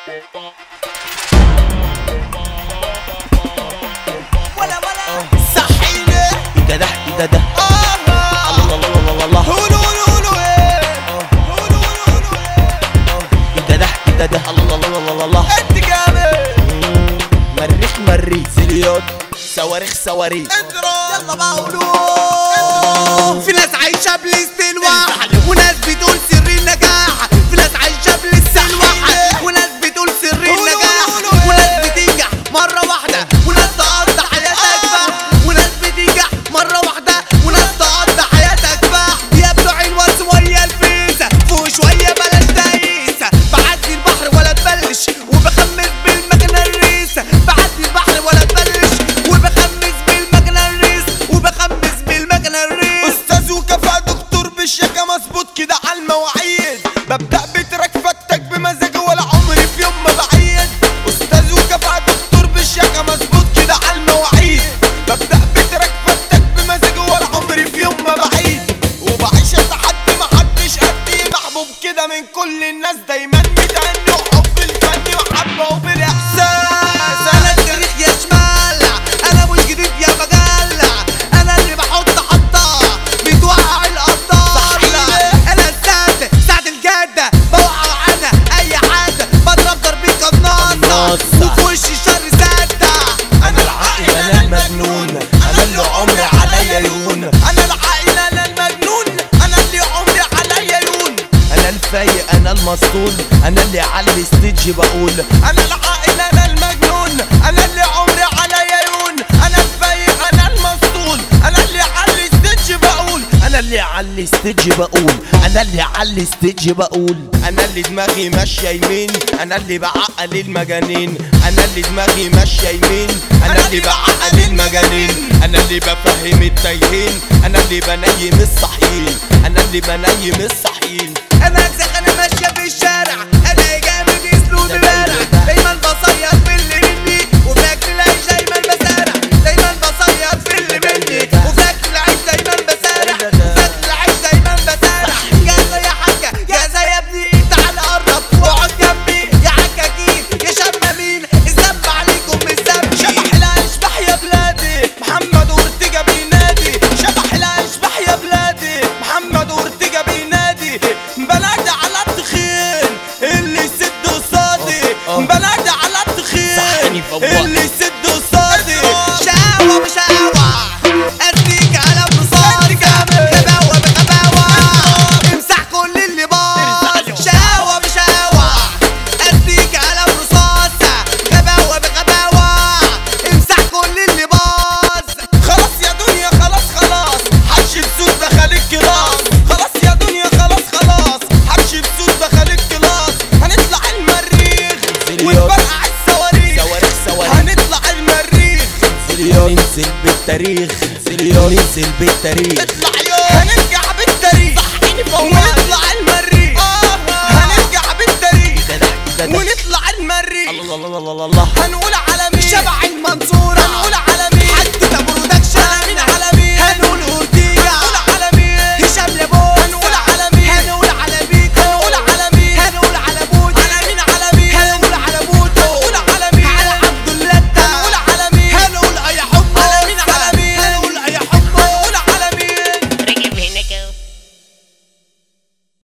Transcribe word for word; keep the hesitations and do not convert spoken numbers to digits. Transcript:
ولا ولا صحيني ده ده ده الله الله الله الله قولوا قولوا ايه قولوا قولوا ايه ده ده ده ده الله الله الله الله انت جامد مريخ مريخ زليات صواريخ صواريخ اضرب يلا بقى قولوا. في ناس عايشه بالاستلواح وناس بتقول سر النجاح، في ناس عايشه بالاستلواح وناس بتقول سر النجاح، وناس بتنجح مره واحده وناس تقضي حياتك بقى، وناس بتنجح مره واحده وناس تقضي حياتك بقى. يا بتوع الواتس ويا الفيسه فوق شويه بلاش تايسه، بعدي البحر ولا تبلش وبخمس بالمكنه الريسه، بعدي البحر ولا تبلش وبخمس بالمكنه الريس وبخمس بالمكنه الريس. استاذ وكفاء دكتور بالشيكه مظبوط كده على المواعيد، ببدأ بتراك فتك بمزاجي ولا عمري في يوم ما بعيد. استاذ وكفاء دكتور بالشيكه مظبوط كده على المواعيد، ببدأ بتراك فتك بمزاجي ولا عمري في يوم ما بعيد. وبعيش تحدي محدش قدي، محبوب كده من كل الناس، دايما متهني وحب الفن وحبه وبالاحساس. انا التاريخ يا شمال، انا مش جديد يا مجلة، انا اللي بحط حطة بتوقع الابطال، انا السعد سعد الجدة بوقع عنها اي حاجة، بضرب ضربي قناصة وفي وش الشر سادة. انا العاقل انا المجنون، انا اللي عمري عليا يون. انا العاقل انا المجنون، انا اللي عمري عليا يون. انا الفايق انا المسطول، انا اللي على الستيج بقول انا العاقل انا المجنون، انا اللي عمري عليا يون. انا الفايق انا المسطول، انا اللي على الستيج بقول. انا اللي على الستيج بقول انا اللي على الستيج بقول انا اللي دماغي ماشيه يمين، انا اللي بعقل المجانين. انا اللي دماغي ماشيه يمين، انا اللي بعقل المجانين. انا اللي بفهم التايهين، انا اللي بنيم الصحيين، انا اللي بنيم الصحيين. انا اجزخ انا ماشية في الشارع، انا جامد اسلوب الورع، دايما بصير في اللي مني وفي اكل العيش دايما بسارع، دايما بصير في اللي مني وفي اكل العيش دايما بسارع، وفي اكل العيش دايما بسارع. جاهزة يا حاجة جاهزة يا ابني، تعال قرب واقعد جنبي يا حكاكين يا شمامين، الذنب عليكم مش ذنبي. شبح الاشباح يا بلادي محمد اورتيجا بينادي، شبح الاشباح يا بلادي محمد اورتيجا بينادي. بلادي على التخين اللي يسد قصادي، بلادي على التخين اللي يسد قصادي. شقاوة بشقاوة اديك على بصاري، غباوة بغباوة امسح كل اللي باظ. شقاوة بشقاوة اديك على رصاصة، غباوة بغباوة امسح كل اللي باظ. خلاص يا دنيا خلاص خلاص حش بسوس دخل الكلاس. خلاص يا دنيا خلاص خلاص حش بسوس دخل الكلاس. هنطلع المريخ ونفرقع الصواريخ، صواريخ صواريخ هنطلع المريخ. ننزل بالتاريخ ننزل بالتاريخ اطلع يوم هنرجع بالتاريخ ونطلع المريخ. هنرجع بالتاريخ ده ده ده ونطلع المريخ. الله الله الله الله هنقول على مين؟ شبح المنصورة